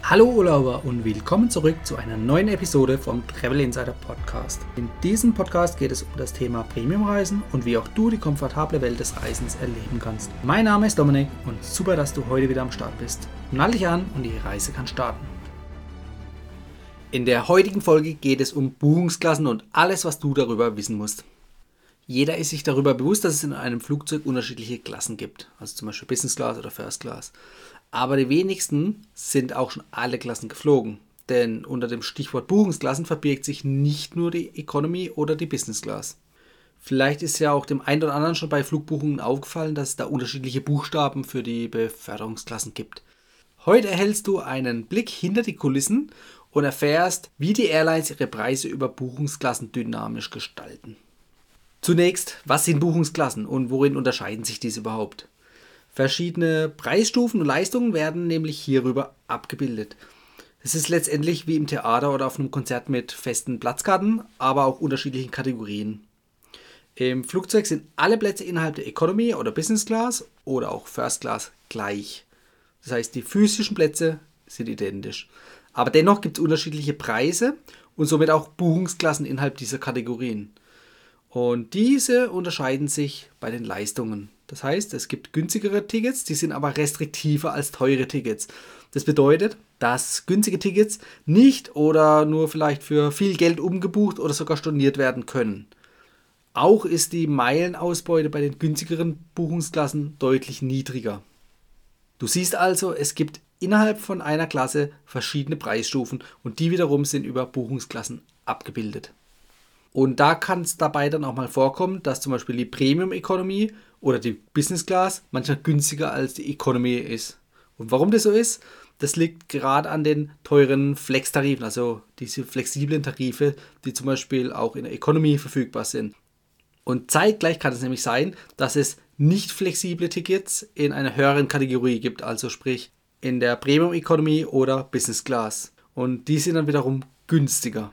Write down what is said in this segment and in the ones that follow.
Hallo Urlauber und willkommen zurück zu einer neuen Episode vom Travel Insider Podcast. In diesem Podcast geht es um das Thema Premiumreisen und wie auch du die komfortable Welt des Reisens erleben kannst. Mein Name ist Dominik und super, dass du heute wieder am Start bist. Nall dich an und die Reise kann starten. In der heutigen Folge geht es um Buchungsklassen und alles, was du darüber wissen musst. Jeder ist sich darüber bewusst, dass es in einem Flugzeug unterschiedliche Klassen gibt, also zum Beispiel Business Class oder First Class. Aber die wenigsten sind auch schon alle Klassen geflogen, denn unter dem Stichwort Buchungsklassen verbirgt sich nicht nur die Economy oder die Business Class. Vielleicht ist ja auch dem einen oder anderen schon bei Flugbuchungen aufgefallen, dass es da unterschiedliche Buchstaben für die Beförderungsklassen gibt. Heute erhältst du einen Blick hinter die Kulissen und erfährst, wie die Airlines ihre Preise über Buchungsklassen dynamisch gestalten. Zunächst, was sind Buchungsklassen und worin unterscheiden sich diese überhaupt? Verschiedene Preisstufen und Leistungen werden nämlich hierüber abgebildet. Es ist letztendlich wie im Theater oder auf einem Konzert mit festen Platzkarten, aber auch unterschiedlichen Kategorien. Im Flugzeug sind alle Plätze innerhalb der Economy oder Business Class oder auch First Class gleich. Das heißt, die physischen Plätze sind identisch. Aber dennoch gibt es unterschiedliche Preise und somit auch Buchungsklassen innerhalb dieser Kategorien. Und diese unterscheiden sich bei den Leistungen. Das heißt, es gibt günstigere Tickets, die sind aber restriktiver als teure Tickets. Das bedeutet, dass günstige Tickets nicht oder nur vielleicht für viel Geld umgebucht oder sogar storniert werden können. Auch ist die Meilenausbeute bei den günstigeren Buchungsklassen deutlich niedriger. Du siehst also, es gibt innerhalb von einer Klasse verschiedene Preisstufen und die wiederum sind über Buchungsklassen abgebildet. Und da kann es dabei dann auch mal vorkommen, dass zum Beispiel die Premium Economy oder die Business Class manchmal günstiger als die Economy ist. Und warum das so ist, das liegt gerade an den teuren Flex-Tarifen, also diese flexiblen Tarife, die zum Beispiel auch in der Economy verfügbar sind. Und zeitgleich kann es nämlich sein, dass es nicht flexible Tickets in einer höheren Kategorie gibt, also sprich in der Premium Economy oder Business Class. Und die sind dann wiederum günstiger.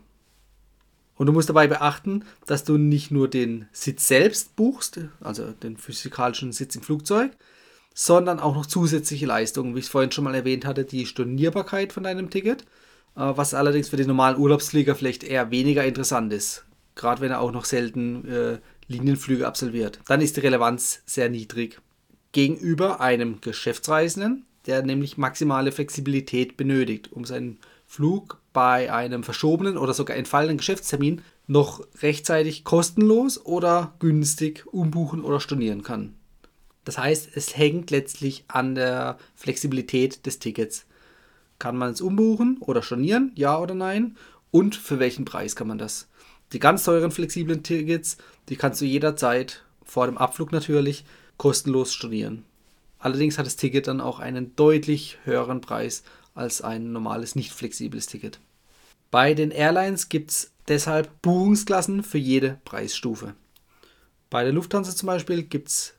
Und du musst dabei beachten, dass du nicht nur den Sitz selbst buchst, also den physikalischen Sitz im Flugzeug, sondern auch noch zusätzliche Leistungen, wie ich es vorhin schon mal erwähnt hatte, die Stornierbarkeit von deinem Ticket, was allerdings für den normalen Urlaubsflieger vielleicht eher weniger interessant ist, gerade wenn er auch noch selten Linienflüge absolviert. Dann ist die Relevanz sehr niedrig. Gegenüber einem Geschäftsreisenden, der nämlich maximale Flexibilität benötigt, um seinen Flug bei einem verschobenen oder sogar entfallenen Geschäftstermin noch rechtzeitig kostenlos oder günstig umbuchen oder stornieren kann. Das heißt, es hängt letztlich an der Flexibilität des Tickets. Kann man es umbuchen oder stornieren, ja oder nein? Und für welchen Preis kann man das? Die ganz teuren flexiblen Tickets, die kannst du jederzeit, vor dem Abflug natürlich, kostenlos stornieren. Allerdings hat das Ticket dann auch einen deutlich höheren Preis als ein normales, nicht flexibles Ticket. Bei den Airlines gibt es deshalb Buchungsklassen für jede Preisstufe. Bei der Lufthansa zum Beispiel gibt es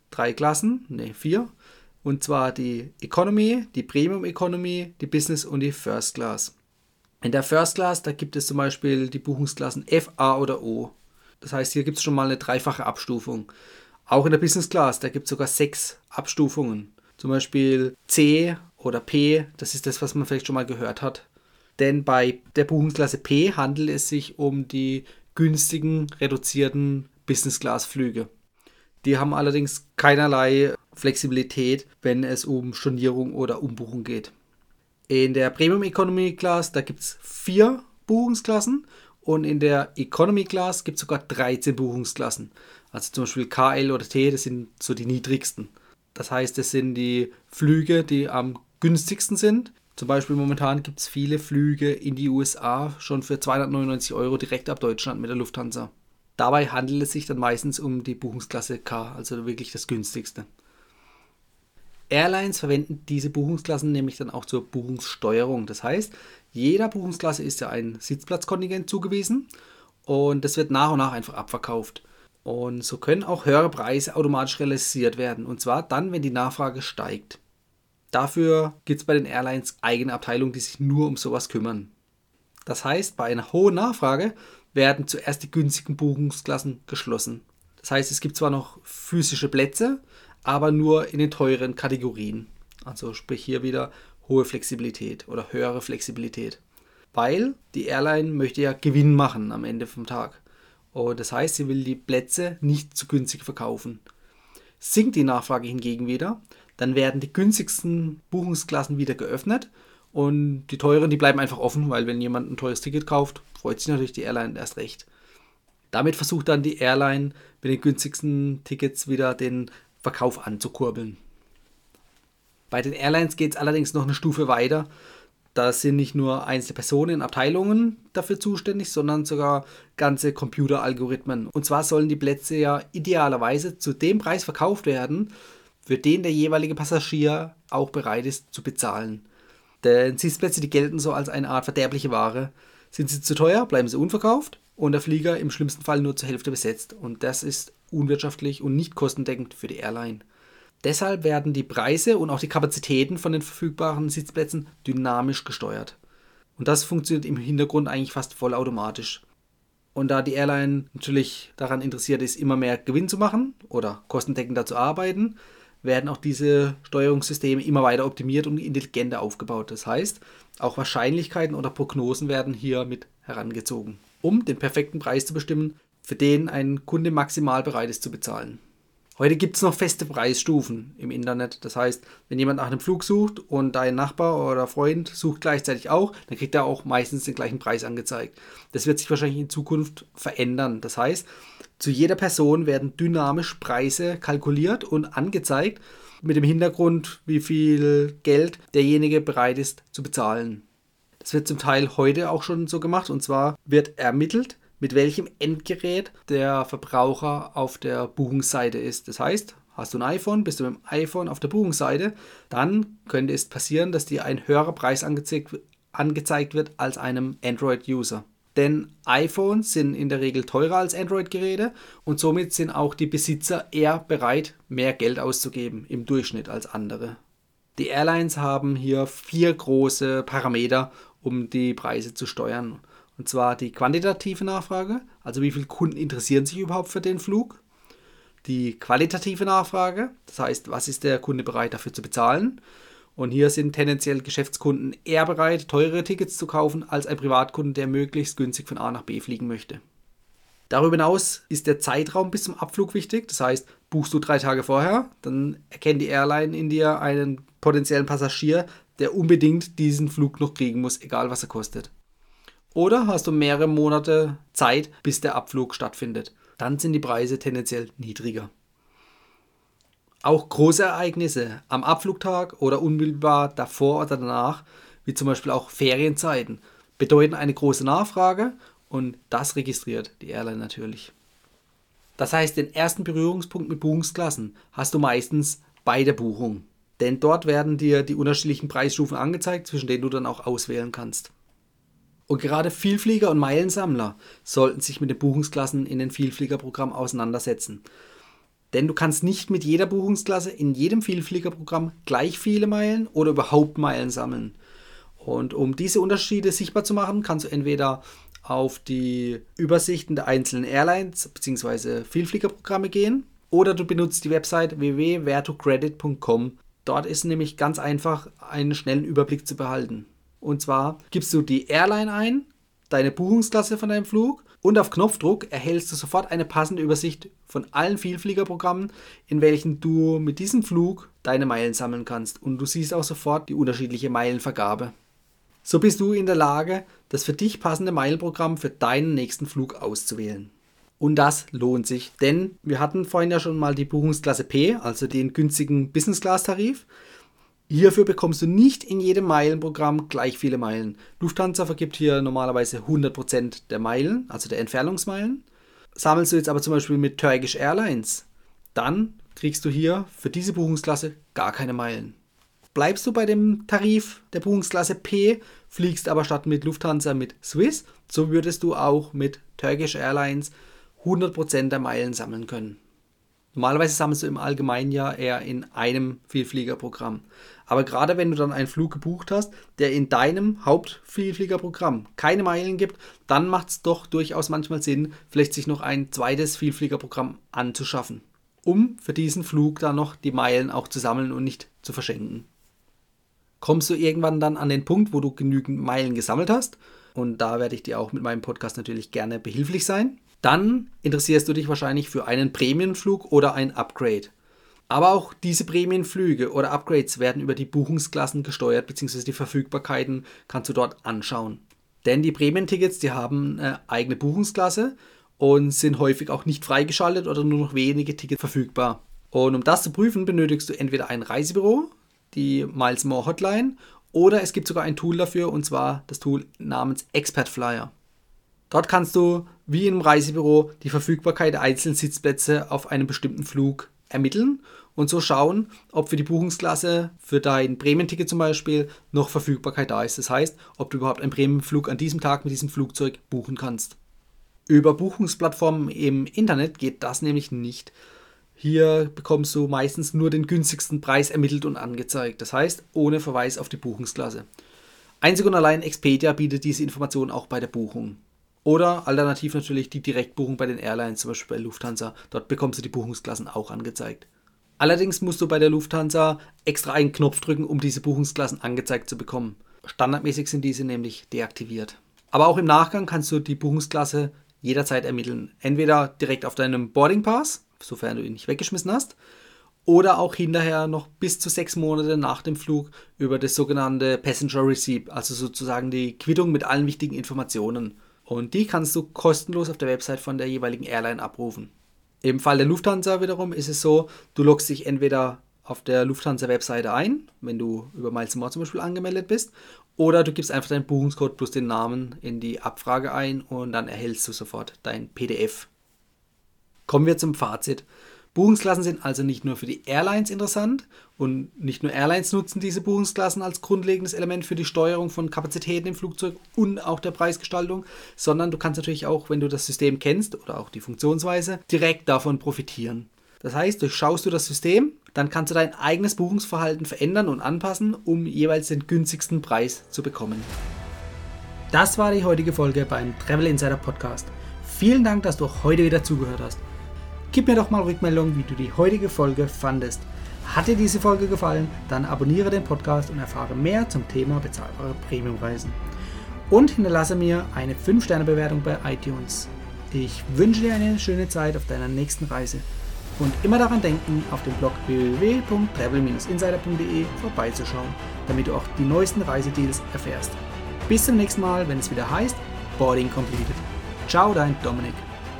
4. Und zwar die Economy, die Premium Economy, die Business und die First Class. In der First Class, da gibt es zum Beispiel die Buchungsklassen F, A oder O. Das heißt, hier gibt es schon mal eine dreifache Abstufung. Auch in der Business Class, da gibt es sogar 6 Abstufungen. Zum Beispiel C oder P, das ist das, was man vielleicht schon mal gehört hat. Denn bei der Buchungsklasse P handelt es sich um die günstigen, reduzierten Business-Class-Flüge. Die haben allerdings keinerlei Flexibilität, wenn es um Stornierung oder Umbuchung geht. In der Premium Economy Class, da gibt es 4 Buchungsklassen und in der Economy Class gibt es sogar 13 Buchungsklassen. Also zum Beispiel K, L oder T, das sind so die niedrigsten. Das heißt, das sind die Flüge, die am günstigsten sind. Zum Beispiel momentan gibt es viele Flüge in die USA schon für 299 € direkt ab Deutschland mit der Lufthansa. Dabei handelt es sich dann meistens um die Buchungsklasse K, also wirklich das günstigste. Airlines verwenden diese Buchungsklassen nämlich dann auch zur Buchungssteuerung. Das heißt, jeder Buchungsklasse ist ja ein Sitzplatzkontingent zugewiesen und das wird nach und nach einfach abverkauft. Und so können auch höhere Preise automatisch realisiert werden. Und zwar dann, wenn die Nachfrage steigt. Dafür gibt es bei den Airlines eigene Abteilungen, die sich nur um sowas kümmern. Das heißt, bei einer hohen Nachfrage werden zuerst die günstigen Buchungsklassen geschlossen. Das heißt, es gibt zwar noch physische Plätze, aber nur in den teuren Kategorien. Also sprich hier wieder hohe Flexibilität oder höhere Flexibilität. Weil die Airline möchte ja Gewinn machen am Ende vom Tag. Und das heißt, sie will die Plätze nicht zu günstig verkaufen. Sinkt die Nachfrage hingegen wieder, dann werden die günstigsten Buchungsklassen wieder geöffnet und die teuren, die bleiben einfach offen, weil wenn jemand ein teures Ticket kauft, freut sich natürlich die Airline erst recht. Damit versucht dann die Airline mit den günstigsten Tickets wieder den Verkauf anzukurbeln. Bei den Airlines geht es allerdings noch eine Stufe weiter. Da sind nicht nur einzelne Personen in Abteilungen dafür zuständig, sondern sogar ganze Computeralgorithmen. Und zwar sollen die Plätze ja idealerweise zu dem Preis verkauft werden, für den der jeweilige Passagier auch bereit ist zu bezahlen. Denn Sitzplätze, die gelten so als eine Art verderbliche Ware. Sind sie zu teuer, bleiben sie unverkauft und der Flieger im schlimmsten Fall nur zur Hälfte besetzt. Und das ist unwirtschaftlich und nicht kostendeckend für die Airline. Deshalb werden die Preise und auch die Kapazitäten von den verfügbaren Sitzplätzen dynamisch gesteuert. Und das funktioniert im Hintergrund eigentlich fast vollautomatisch. Und da die Airline natürlich daran interessiert ist, immer mehr Gewinn zu machen oder kostendeckender zu arbeiten, werden auch diese Steuerungssysteme immer weiter optimiert und intelligenter aufgebaut. Das heißt, auch Wahrscheinlichkeiten oder Prognosen werden hier mit herangezogen, um den perfekten Preis zu bestimmen, für den ein Kunde maximal bereit ist zu bezahlen. Heute gibt es noch feste Preisstufen im Internet. Das heißt, wenn jemand nach einem Flug sucht und dein Nachbar oder Freund sucht gleichzeitig auch, dann kriegt er auch meistens den gleichen Preis angezeigt. Das wird sich wahrscheinlich in Zukunft verändern. Das heißt, zu jeder Person werden dynamisch Preise kalkuliert und angezeigt mit dem Hintergrund, wie viel Geld derjenige bereit ist zu bezahlen. Das wird zum Teil heute auch schon so gemacht und zwar wird ermittelt, mit welchem Endgerät der Verbraucher auf der Buchungsseite ist. Das heißt, hast du ein iPhone, bist du mit dem iPhone auf der Buchungsseite, dann könnte es passieren, dass dir ein höherer Preis angezeigt wird als einem Android-User. Denn iPhones sind in der Regel teurer als Android-Geräte und somit sind auch die Besitzer eher bereit, mehr Geld auszugeben im Durchschnitt als andere. Die Airlines haben hier 4 große Parameter, um die Preise zu steuern. Und zwar die quantitative Nachfrage, also wie viele Kunden interessieren sich überhaupt für den Flug. Die qualitative Nachfrage, das heißt, was ist der Kunde bereit dafür zu bezahlen. Und hier sind tendenziell Geschäftskunden eher bereit, teurere Tickets zu kaufen, als ein Privatkunde, der möglichst günstig von A nach B fliegen möchte. Darüber hinaus ist der Zeitraum bis zum Abflug wichtig. Das heißt, buchst du 3 Tage vorher, dann erkennt die Airline in dir einen potenziellen Passagier, der unbedingt diesen Flug noch kriegen muss, egal was er kostet. Oder hast du mehrere Monate Zeit, bis der Abflug stattfindet. Dann sind die Preise tendenziell niedriger. Auch große Ereignisse am Abflugtag oder unmittelbar davor oder danach, wie zum Beispiel auch Ferienzeiten, bedeuten eine große Nachfrage und das registriert die Airline natürlich. Das heißt, den ersten Berührungspunkt mit Buchungsklassen hast du meistens bei der Buchung. Denn dort werden dir die unterschiedlichen Preisstufen angezeigt, zwischen denen du dann auch auswählen kannst. Und gerade Vielflieger und Meilensammler sollten sich mit den Buchungsklassen in den Vielfliegerprogramm auseinandersetzen. Denn du kannst nicht mit jeder Buchungsklasse in jedem Vielfliegerprogramm gleich viele Meilen oder überhaupt Meilen sammeln. Und um diese Unterschiede sichtbar zu machen, kannst du entweder auf die Übersichten der einzelnen Airlines bzw. Vielfliegerprogramme gehen oder du benutzt die Website www.where2credit.com. Dort ist nämlich ganz einfach, einen schnellen Überblick zu behalten. Und zwar gibst du die Airline ein, deine Buchungsklasse von deinem Flug und auf Knopfdruck erhältst du sofort eine passende Übersicht von allen Vielfliegerprogrammen, in welchen du mit diesem Flug deine Meilen sammeln kannst. Und du siehst auch sofort die unterschiedliche Meilenvergabe. So bist du in der Lage, das für dich passende Meilenprogramm für deinen nächsten Flug auszuwählen. Und das lohnt sich, denn wir hatten vorhin ja schon mal die Buchungsklasse P, also den günstigen Business-Class-Tarif. Hierfür bekommst du nicht in jedem Meilenprogramm gleich viele Meilen. Lufthansa vergibt hier normalerweise 100% der Meilen, also der Entfernungsmeilen. Sammelst du jetzt aber zum Beispiel mit Turkish Airlines, dann kriegst du hier für diese Buchungsklasse gar keine Meilen. Bleibst du bei dem Tarif der Buchungsklasse P, fliegst aber statt mit Lufthansa mit Swiss, so würdest du auch mit Turkish Airlines 100% der Meilen sammeln können. Normalerweise sammelst du im Allgemeinen ja eher in einem Vielfliegerprogramm. Aber gerade wenn du dann einen Flug gebucht hast, der in deinem Hauptvielfliegerprogramm keine Meilen gibt, dann macht es doch durchaus manchmal Sinn, vielleicht sich noch ein zweites Vielfliegerprogramm anzuschaffen, um für diesen Flug dann noch die Meilen auch zu sammeln und nicht zu verschenken. kommst du irgendwann dann an den Punkt, wo du genügend Meilen gesammelt hast. Und da werde ich dir auch mit meinem Podcast natürlich gerne behilflich sein. Dann interessierst du dich wahrscheinlich für einen Prämienflug oder ein Upgrade. Aber auch diese Prämienflüge oder Upgrades werden über die Buchungsklassen gesteuert, beziehungsweise die Verfügbarkeiten kannst du dort anschauen. Denn die Prämientickets, die haben eine eigene Buchungsklasse und sind häufig auch nicht freigeschaltet oder nur noch wenige Tickets verfügbar. Und um das zu prüfen, benötigst du entweder ein Reisebüro, die Miles More Hotline, oder es gibt sogar ein Tool dafür, und zwar das Tool namens Expert Flyer. Dort kannst du, wie im Reisebüro, die Verfügbarkeit der einzelnen Sitzplätze auf einem bestimmten Flug ermitteln und so schauen, ob für die Buchungsklasse, für dein Prämienticket zum Beispiel, noch Verfügbarkeit da ist. Das heißt, ob du überhaupt einen Prämienflug an diesem Tag mit diesem Flugzeug buchen kannst. Über Buchungsplattformen im Internet geht das nämlich nicht. Hier bekommst du meistens nur den günstigsten Preis ermittelt und angezeigt. Das heißt, ohne Verweis auf die Buchungsklasse. Einzig und allein Expedia bietet diese Informationen auch bei der Buchung. Oder alternativ natürlich die Direktbuchung bei den Airlines, zum Beispiel bei Lufthansa. Dort bekommst du die Buchungsklassen auch angezeigt. Allerdings musst du bei der Lufthansa extra einen Knopf drücken, um diese Buchungsklassen angezeigt zu bekommen. Standardmäßig sind diese nämlich deaktiviert. Aber auch im Nachgang kannst du die Buchungsklasse jederzeit ermitteln. Entweder direkt auf deinem Boarding Pass, sofern du ihn nicht weggeschmissen hast, oder auch hinterher noch bis zu 6 Monate nach dem Flug über das sogenannte Passenger Receipt, also sozusagen die Quittung mit allen wichtigen Informationen. Und die kannst du kostenlos auf der Website von der jeweiligen Airline abrufen. Im Fall der Lufthansa wiederum ist es so, du loggst dich entweder auf der Lufthansa-Webseite ein, wenn du über Miles More zum Beispiel angemeldet bist, oder du gibst einfach deinen Buchungscode plus den Namen in die Abfrage ein und dann erhältst du sofort dein PDF. Kommen wir zum Fazit. Buchungsklassen sind also nicht nur für die Airlines interessant und nicht nur Airlines nutzen diese Buchungsklassen als grundlegendes Element für die Steuerung von Kapazitäten im Flugzeug und auch der Preisgestaltung, sondern du kannst natürlich auch, wenn du das System kennst oder auch die Funktionsweise, direkt davon profitieren. Das heißt, durchschaust du das System, dann kannst du dein eigenes Buchungsverhalten verändern und anpassen, um jeweils den günstigsten Preis zu bekommen. Das war die heutige Folge beim Travel Insider Podcast. Vielen Dank, dass du auch heute wieder zugehört hast. Gib mir doch mal Rückmeldung, wie du die heutige Folge fandest. Hat dir diese Folge gefallen, dann abonniere den Podcast und erfahre mehr zum Thema bezahlbare Premiumreisen. Und hinterlasse mir eine 5-Sterne-Bewertung bei iTunes. Ich wünsche dir eine schöne Zeit auf deiner nächsten Reise. Und immer daran denken, auf dem Blog www.travel-insider.de vorbeizuschauen, damit du auch die neuesten Reisedeals erfährst. Bis zum nächsten Mal, wenn es wieder heißt Boarding Completed. Ciao, dein Dominik.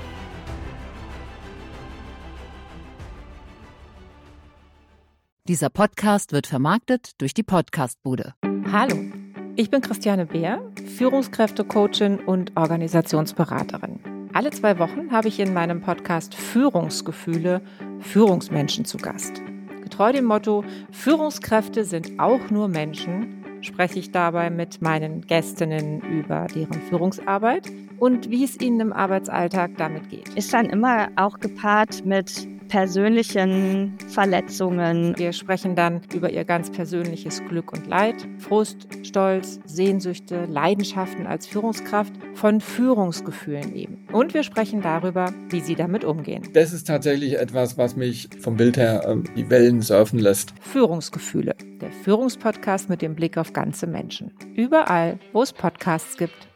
Dieser Podcast wird vermarktet durch die Podcastbude. Hallo, ich bin Christiane Beer, Führungskräftecoachin und Organisationsberaterin. Alle 2 Wochen habe ich in meinem Podcast Führungsgefühle Führungsmenschen zu Gast. Getreu dem Motto Führungskräfte sind auch nur Menschen, spreche ich dabei mit meinen Gästinnen über deren Führungsarbeit und wie es ihnen im Arbeitsalltag damit geht. Ist dann immer auch gepaart mit persönlichen Verletzungen. Wir sprechen dann über ihr ganz persönliches Glück und Leid, Frust, Stolz, Sehnsüchte, Leidenschaften als Führungskraft, von Führungsgefühlen eben. Und wir sprechen darüber, wie sie damit umgehen. Das ist tatsächlich etwas, was mich vom Bild her die Wellen surfen lässt. Führungsgefühle, der Führungspodcast mit dem Blick auf ganze Menschen. Überall, wo es Podcasts gibt.